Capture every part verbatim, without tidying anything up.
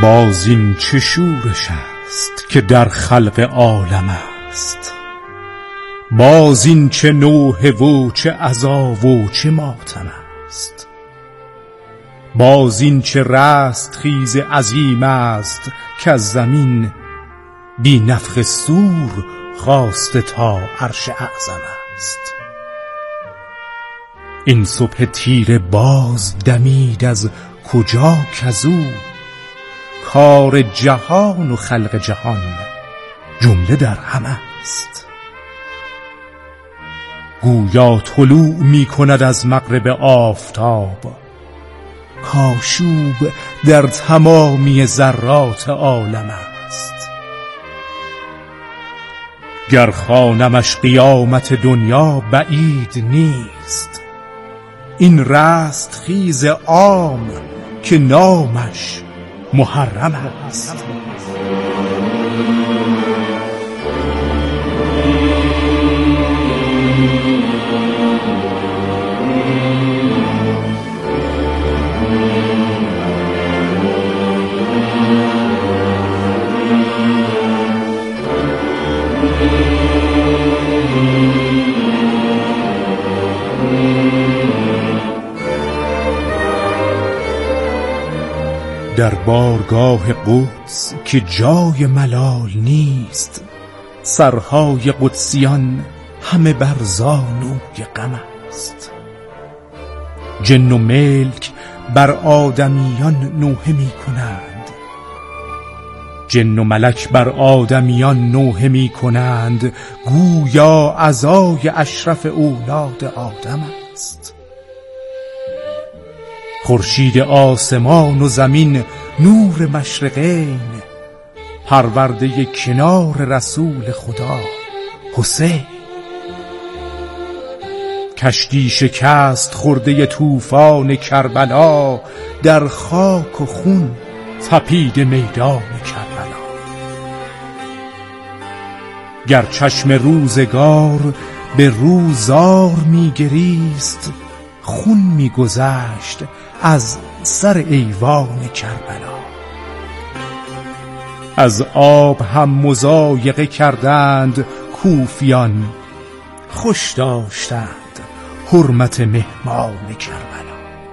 باز این چه شورش است که در خلق عالم است، باز این چه نوحه و چه عزا و چه ماتم است، باز این چه رست خیز عظیم است که از زمین بی نفخ صور خاسته تا عرش اعظم است. این صبح تیره باز دمید از کجا کزو، کار جهان و خلق جهان جمله در هم است. گویا طلوع می کند از مغرب آفتاب، کآشوب در تمامی ذرات عالم است. گر خوانمش قیامت دنیا بعید نیست، این رست خیز عام که نامش محرم است. در بارگاه قدس که جای ملال نیست، سرهای قدسیان همه بر زانوی غم است. جن و ملک بر آدمیان نوحه می کنند، جن و ملک بر آدمیان نوحه می کنند، گویا عزای اشرف اولاد آدم است. خورشید آسمان و زمین نور مشرقین، پرورده کنار رسول خدا حسین. کشتی شکست خورده طوفان کربلا، در خاک و خون تپید میدان کربلا. گر چشم روزگار به روزار می گریست، خون می گذشت از سر ایوان کربلا. از آب هم مضایقه کردند کوفیان، خوش داشتند حرمت مهمان کربلا.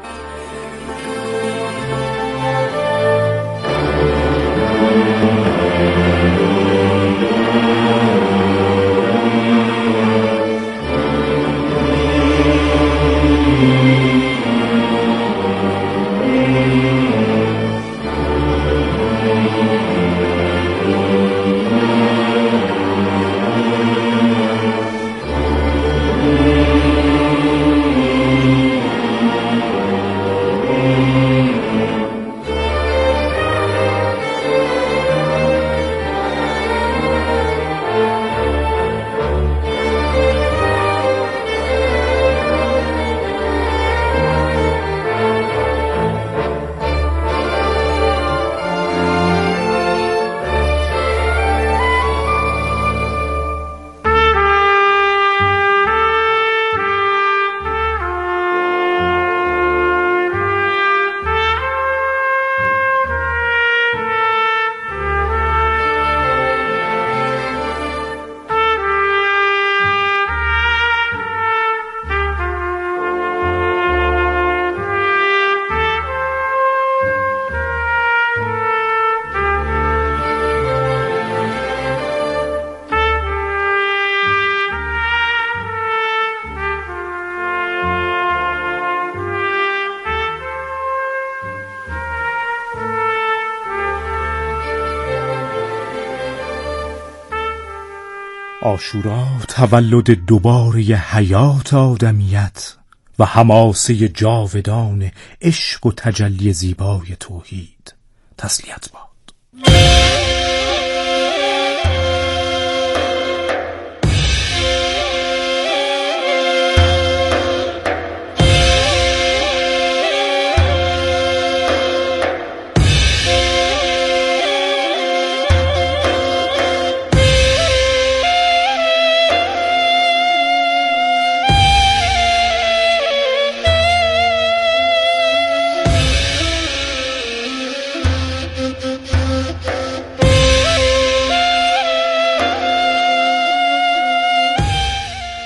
عاشورا تولد دوباره حیات آدمیت و حماسه جاودان عشق و تجلی زیبای توحید. تسلیت باد.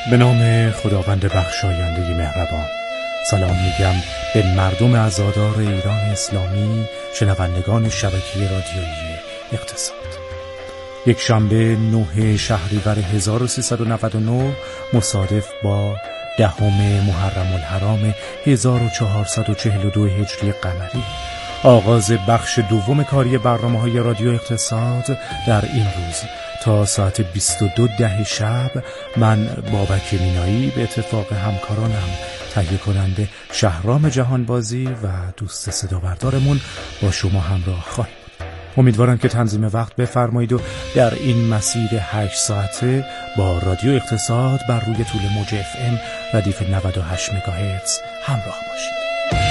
به نام خداوند بخشاینده مهربان. سلام میگم به مردم عزادار ایران اسلامی، شنوندگان شبکه رادیویی اقتصاد. یک شنبه نه شهریور هزار و سیصد و نود و نه مصادف با دهم محرم الحرام هزار و چهارصد و چهل و دو هجری قمری، آغاز بخش دوم کاری برنامه‌های رادیو اقتصاد در این روز. تا ساعت بیست و دو ده شب من بابک مینایی به اتفاق همکارانم تهیه کننده شهرام جهانبازی و دوست صدا بردارمون با شما همراه خواهیم بود. امیدوارم که تنظیم وقت بفرمایید و در این مسیر هشت ساعته با رادیو اقتصاد بر روی طول موج اف ام ردیف نود و هشت مگاهرتز همراه باشید.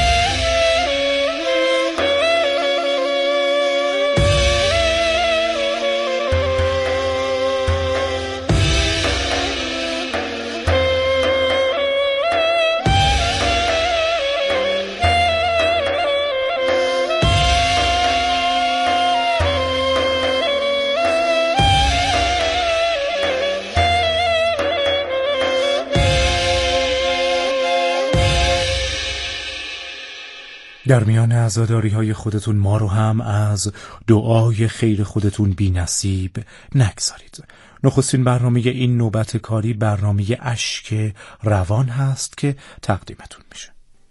در میان عزاداری های خودتون ما رو هم از دعای خیر خودتون بی نصیب نگذارید. نخستین برنامه این نوبت کاری برنامه اشک روان هست که تقدیمتون میشه.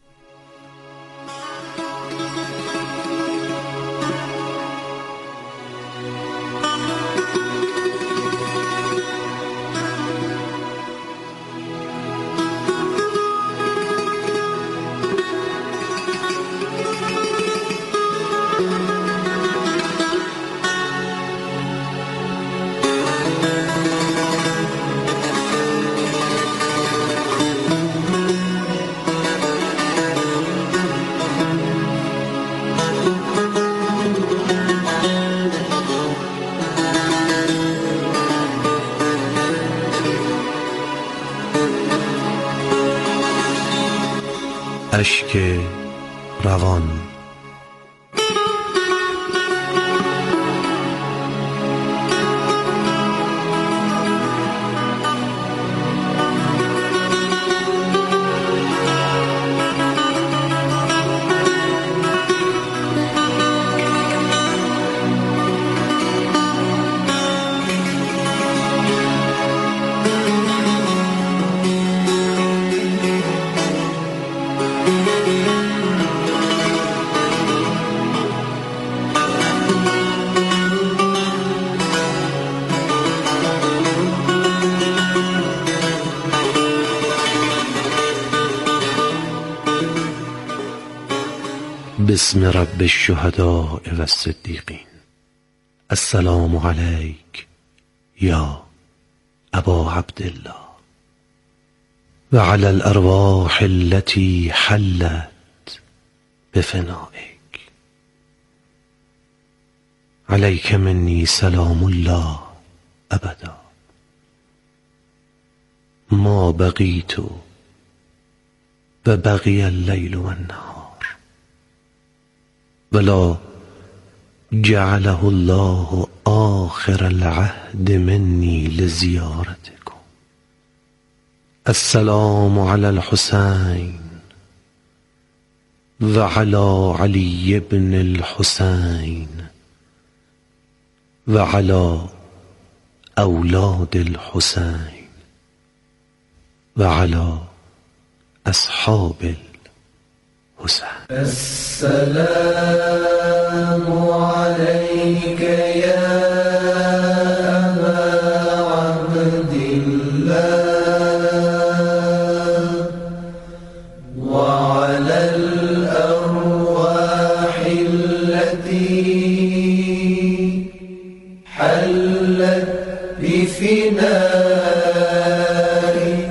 اشک روان. بسم رب الشهداء و الصدیقین. السلام علیک یا ابا عبدالله و علی الارواح التي حلت بفنائک. علیک منی سلام الله ابدا ما بقیت و بقی اللیل و النهار ولا جعله الله آخر العهد مني لزيارتكم. السلام على الحسين وعلى علي بن الحسين وعلى أولاد الحسين وعلى أصحاب الحسين. السلام عليك يا أبا عبد الله وعلى الأرواح التي حلت بفنائك.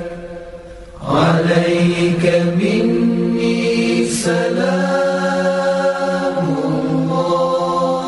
عليك مني سلام الله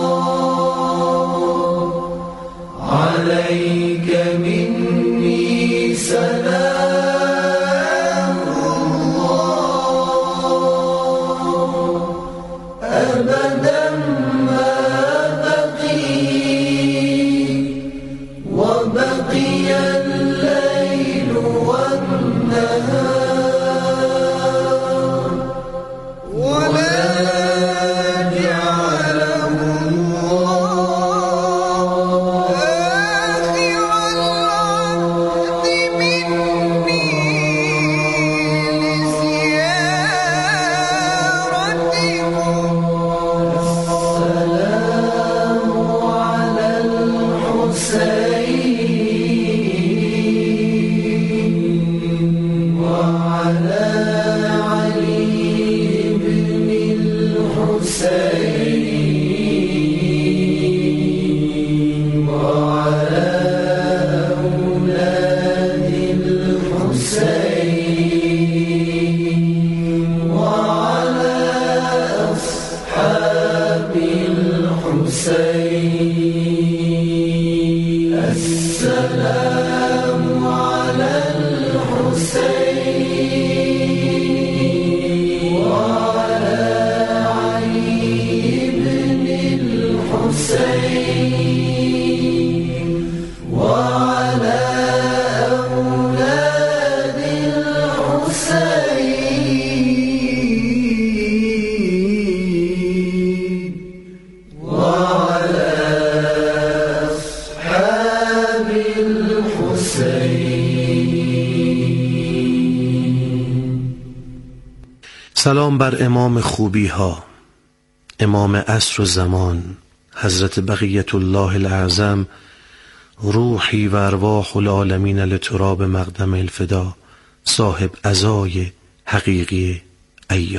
سلام بر امام خوبی ها، امام عصر و زمان، حضرت بقیت الله الاعظم، روحی و ارواح العالمین لتراب مقدم الفدا، صاحب عزای حقیقی ایام.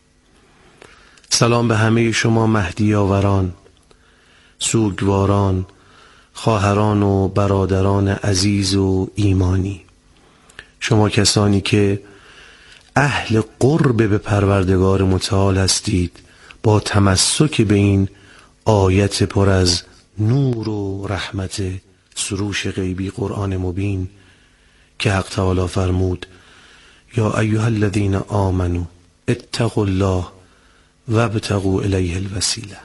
سلام به همه شما مهدی آوران، سوگواران، خواهران و برادران عزیز و ایمانی، شما کسانی که اهل قرب به پروردگار متعال هستید، با تمسک به این آیت پر از نور و رحمت سروش غیبی قرآن مبین که حق تعالی فرمود یا ایها الذین آمنوا اتقوا الله وابتغوا الیه الوسیله.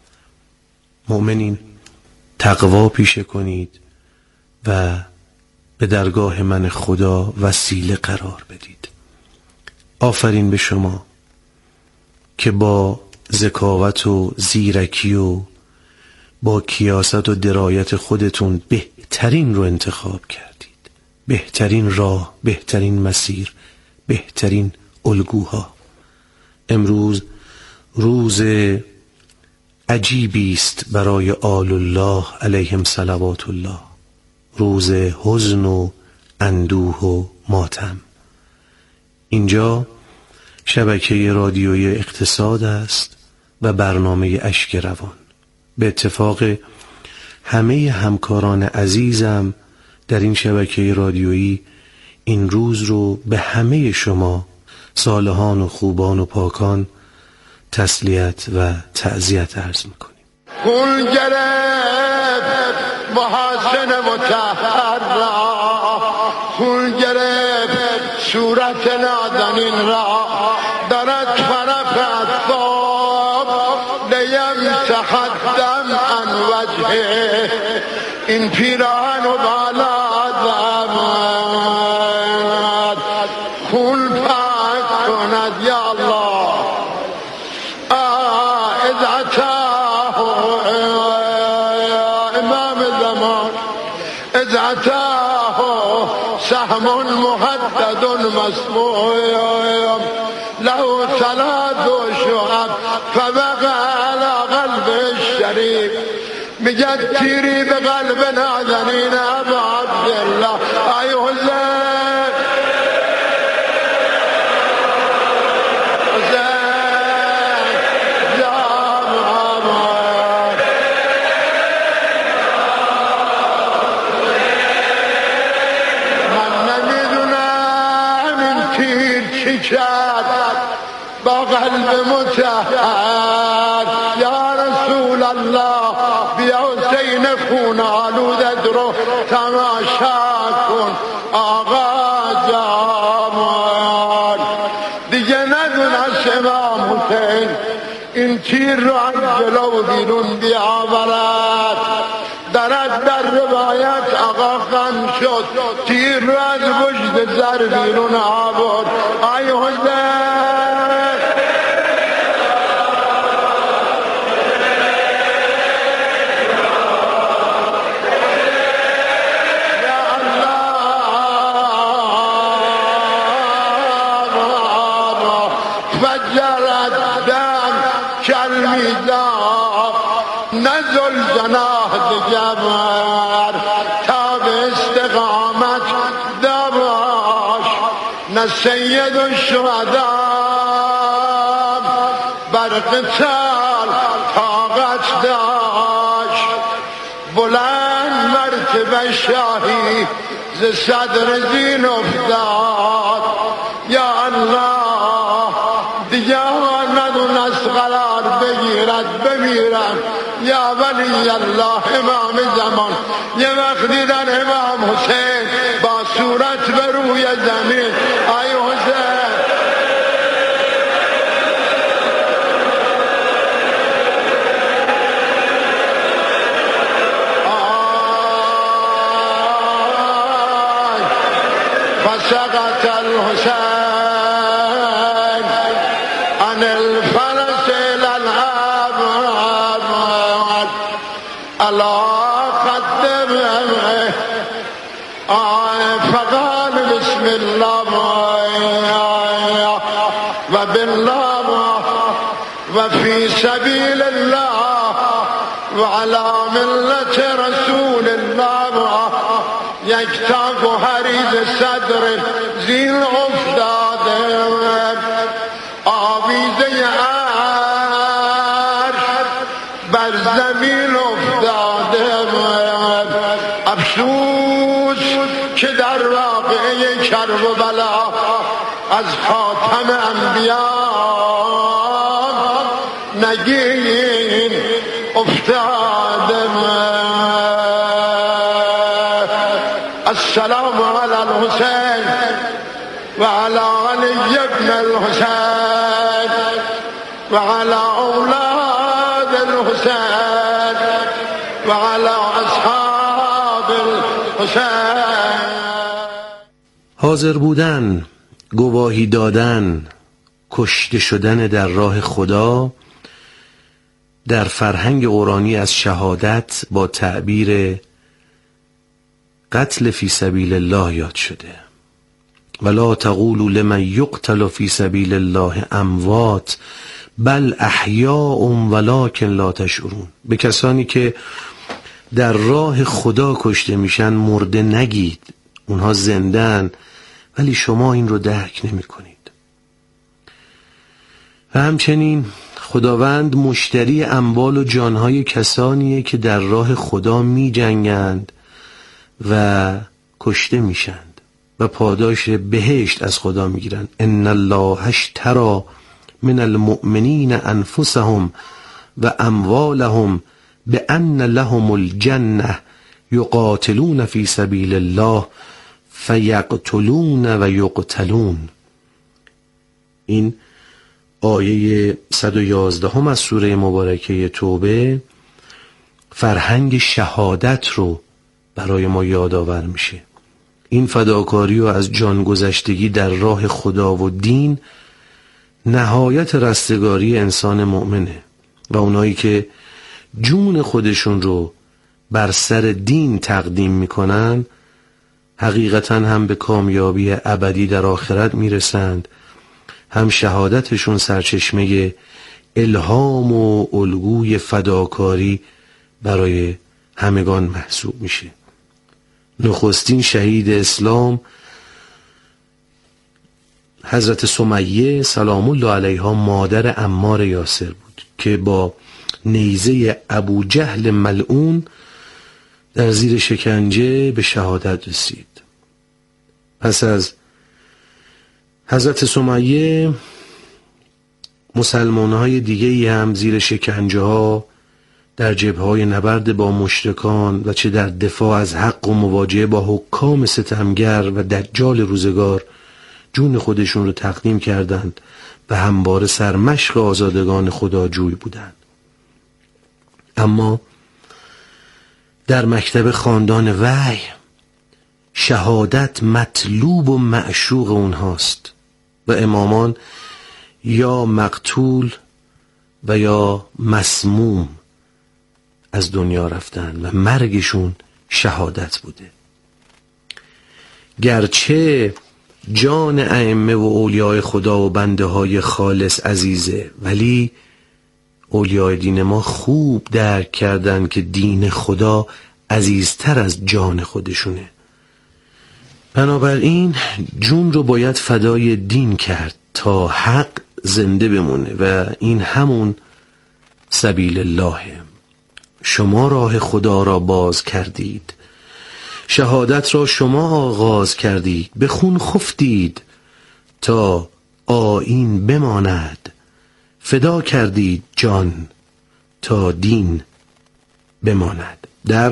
مؤمنین تقوا پیشه کنید و به درگاه من خدا وسیله قرار بدید. آفرین به شما که با ذکاوت و زیرکی و با کیاست و درایت خودتون بهترین رو انتخاب کردید، بهترین راه، بهترین مسیر، بهترین الگوها. امروز روز عجیبی است برای آل الله علیهم صلوات الله، روز حزن و اندوه و ماتم. اینجا شبکه رادیویی اقتصاد است و برنامه اشک روان. به اتفاق همه همکاران عزیزم در این شبکه رادیویی این روز رو به همه شما صالحان و خوبان و پاکان تسلیت و تعزیت عرض میکنیم. گل گرفت محاسن مطهر را، گل گرفت صورت نازنین را، درد طرف اصاب لیم تحدم عن وجهه، این پیراهن و بالا زمد خون پاک کند یا الله. امام زمان اذ اتاه سهم محدد مسموع له ثلاث شعب فبقى على قلب الشريف. میگد تیری به قلب نازنین ابا عبدالله ایوه الله با قلب متحر یا رسول الله بیا حسین خون آلودت رو تماشا کن آقا جمال. دیگه ندونست امام حسین این تیر رو از جلو بیرون بیاورد. درد در روایت آقا خم شد، تیر رو از وجد زر بیرون آورد. ای حسین نزل جناح جبر تا به استقامت دباش، نه سید الشهدا بر قتال طاقت داشت. بلند مرتبه شاهی ز صدر زین افتاد. یا الله دیگه ندونست قرار بگیرد بمیرد. یا ولی الله امام زمان یه وقت دیدن امام حسین با صورت به روی زمین. ای حسین آی فسقط الحسین عن الفرس الا قدم فقال بسم الله و فبالله وفي سبيل الله وعلى ملة رسول الله یکتا گوهری ز صدر زیر افتاده آویزه عرش بر زمین افتاده افسوس که در واقعه کرب و بلا از خاتم انبیا نگین افتاده السلام على الحسين وعلى علي بن الحسين وعلى أولاد الحسين وعلى أصحاب الحسين. حاضر بودن، گواهی دادن، کشته شدن در راه خدا در فرهنگ قرآنی از شهادت با تعبیر قتل فی سبیل الله یاد شده. ولا تقولوا لمن یقتل فی سبیل الله اموات بل احیاء ولکن لا تشعرون. به کسانی که در راه خدا کشته میشن مرده نگید، اونها زندن ولی شما این رو درک نمی کنید. و همچنین خداوند مشتری اموال و جانهای کسانیه که در راه خدا می جنگند و کشته میشند و پاداش بهشت از خدا میگیرند. ان الله اشتری من المؤمنین انفسهم و اموالهم بان لهم الجنه یقاتلون فی سبیل الله فیقتلون و یقتلون. این آیه صد و یازده هم از سوره مبارکه توبه فرهنگ شهادت رو برای ما یادآور میشه. این فداکاری و از جان گذشتگی در راه خدا و دین نهایت رستگاری انسان مؤمنه و اونایی که جون خودشون رو بر سر دین تقدیم میکنن حقیقتا هم به کامیابی ابدی در آخرت میرسند، هم شهادتشون سرچشمه الهام و الگوی فداکاری برای همگان محسوب میشه. نخستین شهید اسلام حضرت سمیه سلام الله علیها مادر عمار یاسر بود که با نیزه ابو جهل ملعون در زیر شکنجه به شهادت رسید. پس از حضرت سمیه مسلمان‌های دیگه‌ای هم زیر شکنجه ها در جبهه‌های نبرد با مشرکان و چه در دفاع از حق و مواجهه با حکام ستمگر و دجال روزگار جون خودشون رو تقدیم کردند و همواره سرمشق آزادگان خداجوی بودند. اما در مکتب خاندان وحی شهادت مطلوب و معشوق اونهاست و امامان یا مقتول و یا مسموم از دنیا رفتن و مرگشون شهادت بوده. گرچه جان ائمه و اولیاء خدا و بنده های خالص عزیزه، ولی اولیاء دین ما خوب درک کردن که دین خدا عزیزتر از جان خودشونه. بنابراین جون رو باید فدای دین کرد تا حق زنده بمونه و این همون سبیل اللهه. شما راه خدا را باز کردید، شهادت را شما آغاز کردید، به خون خفتید تا آیین بماند، فدا کردید جان تا دین بماند. در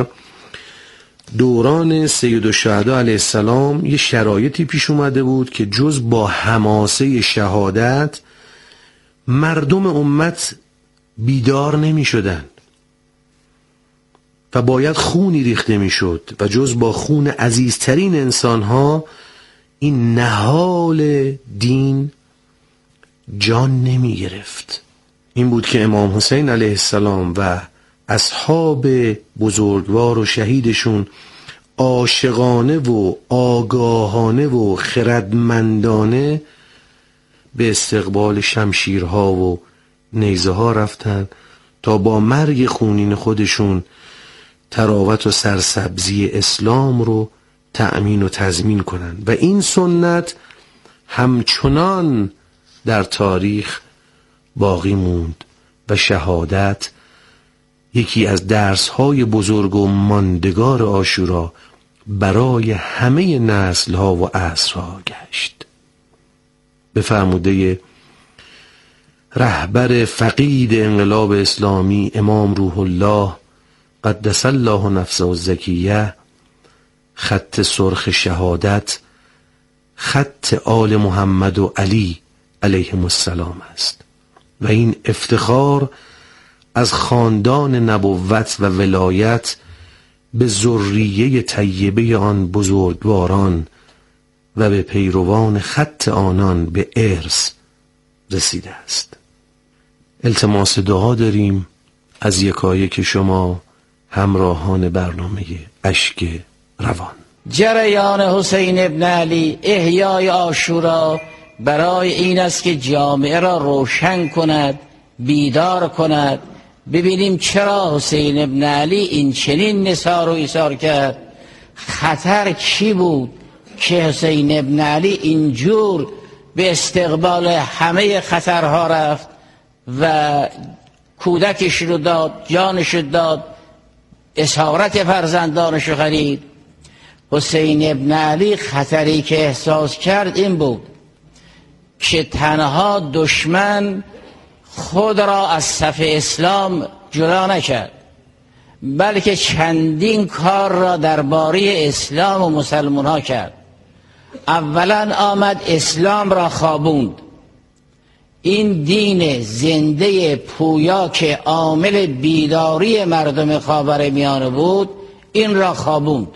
دوران سید الشهدا علیه السلام یه شرایطی پیش اومده بود که جز با حماسه شهادت مردم امت بیدار نمی شدن و باید خونی ریخته می شد و جز با خون عزیزترین انسانها این نهال دین جان نمی گرفت. این بود که امام حسین علیه السلام و اصحاب بزرگوار و شهیدشون عاشقانه و آگاهانه و خردمندانه به استقبال شمشیرها و نیزه ها رفتن تا با مرگ خونین خودشون تراوت و سرسبزی اسلام رو تأمین و تضمین کنن و این سنت همچنان در تاریخ باقی موند و شهادت یکی از درس‌های بزرگ و ماندگار عاشورا برای همه نسل‌ها و عصرها گشت. به فرموده رهبر فقید انقلاب اسلامی امام روح الله قدس الله نفسه الزکیه، خط سرخ شهادت خط آل محمد و علی علیهم السلام است و این افتخار از خاندان نبوت و ولایت به ذریه طیبه آن بزرگواران و به پیروان خط آنان به ارث رسیده است. التماس دعا داریم از یکایک شما همراهان برنامه اشک روان. جریان حسین ابن علی، احیای عاشورا برای این است که جامعه را روشن کند، بیدار کند. ببینیم چرا حسین ابن علی این چنین نثار و ایثار کرد. خطر چی بود که حسین ابن علی اینجور به استقبال همه خطرها رفت و کودکش رو داد، جانش رو داد، اسارت فرزندانش رو خرید. حسین ابن علی خطری که احساس کرد این بود که تنها دشمن خود را از صف اسلام جدا نکرد، بلکه چندین کار را درباره اسلام و مسلمان ها کرد. اولا آمد اسلام را خوابوند. این دین زنده پویا که عامل بیداری مردم خاورمیانه بود، این را خوابوند.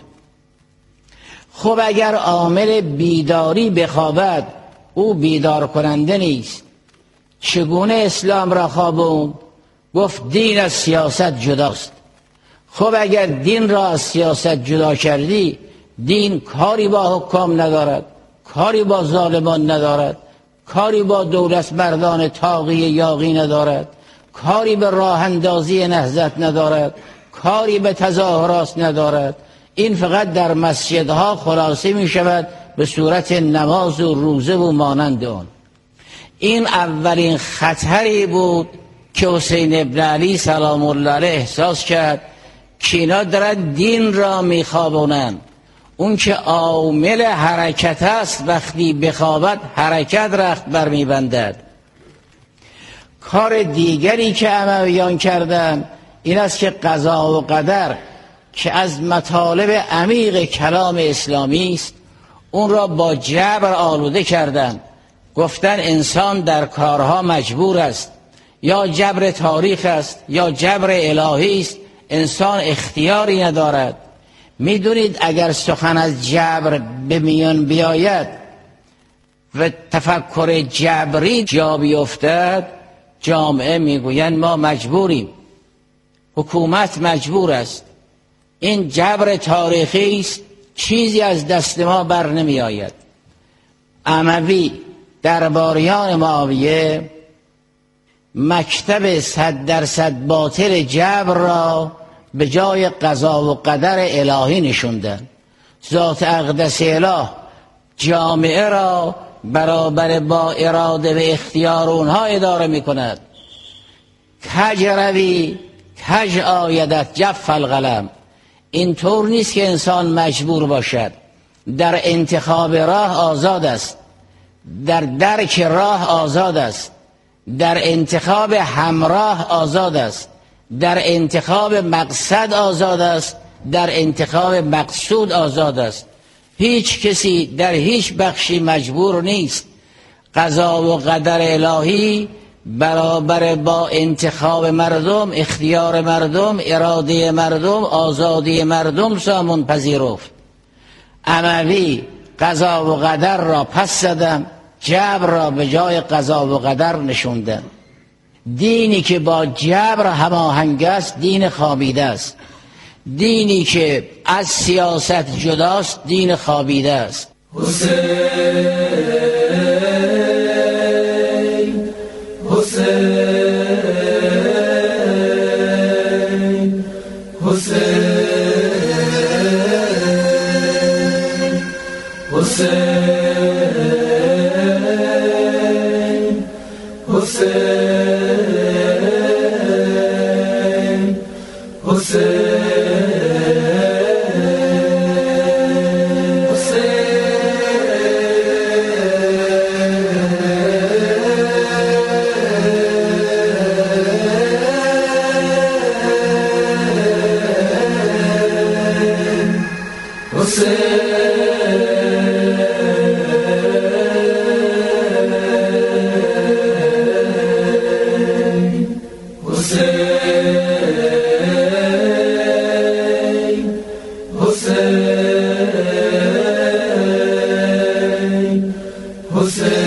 خب اگر عامل بیداری بخوابد، او بیدار کننده نیست. چگونه اسلام را خوابوند؟ گفت دین از سیاست جداست. خب اگر دین را از سیاست جدا کردی، دین کاری با حکام ندارد، کاری با ظالمان ندارد، کاری با دولت مردان طاغی یاغی ندارد، کاری به راه اندازی نهضت ندارد، کاری به تظاهرات ندارد. این فقط در مسجدها خلاصه می شود به صورت نماز و روزه و مانند آن. این اولین خطری بود که حسین ابن علی سلام الله علیه احساس کرد که اینا دارن دین را می خوابونن. اون که عامل حرکت است وقتی بخوابد حرکت رخت بر می بندد. کار دیگری که امویان کردن این است که قضا و قدر که از مطالب عمیق کلام اسلامی است، اون را با جبر آلوده کردند. گفتن انسان در کارها مجبور است، یا جبر تاریخ است یا جبر الهی است، انسان اختیاری ندارد. میدونید اگر سخن از جبر به میان بیاید و تفکر جبری جا بیفتد، جامعه میگویند ما مجبوریم، حکومت مجبور است. این جبر تاریخی است، چیزی از دست ما بر نمی آید. اموی درباریان معاویه مکتب صد درصد باطل جبر را به جای قضا و قدر الهی نشوندن. ذات اقدس اله جامعه را برابر با اراده و اختیار اونها اداره می کند. کج روی کج آیدت جف القلم. این طور نیست که انسان مجبور باشد. در انتخاب راه آزاد است، در درک راه آزاد است، در انتخاب همراه آزاد است، در انتخاب مقصد آزاد است، در انتخاب مقصود آزاد است. هیچ کسی در هیچ بخشی مجبور نیست. قضا و قدر الهی برابر با انتخاب مردم، اختیار مردم، اراده مردم، آزادی مردم سامون پذیرفت. اموی قضا و قدر را پس زدن، جبر را به جای قضا و قدر نشوندن. دینی که با جبر هماهنگ است دین خوابیده است. دینی که از سیاست جداست دین خوابیده است. حسین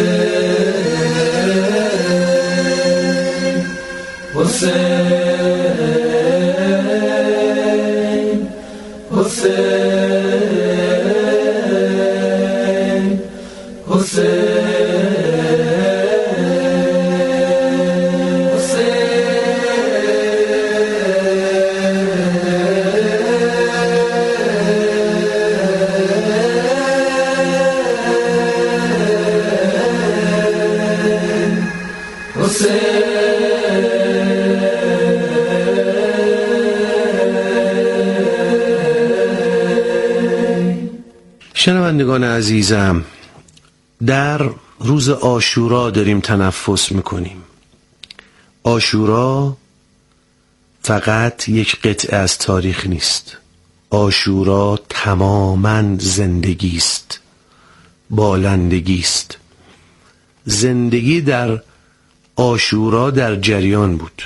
شنوندگان عزیزم، در روز عاشورا داریم تنفس میکنیم. عاشورا فقط یک قطعه از تاریخ نیست. عاشورا تماماً زندگی است، بالندگی است. زندگی در عاشورا در جریان بود،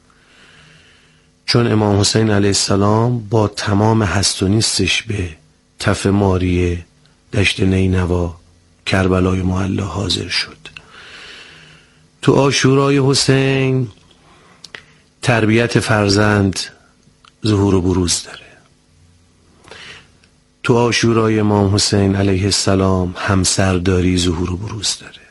چون امام حسین علیه السلام با تمام هست و نیستش به تف ماریه، دشت نینوا، کربلای معلا حاضر شد. تو عاشورای حسین تربیت فرزند ظهور و بروز داره. تو عاشورای امام حسین علیه السلام همسرداری ظهور و بروز داره.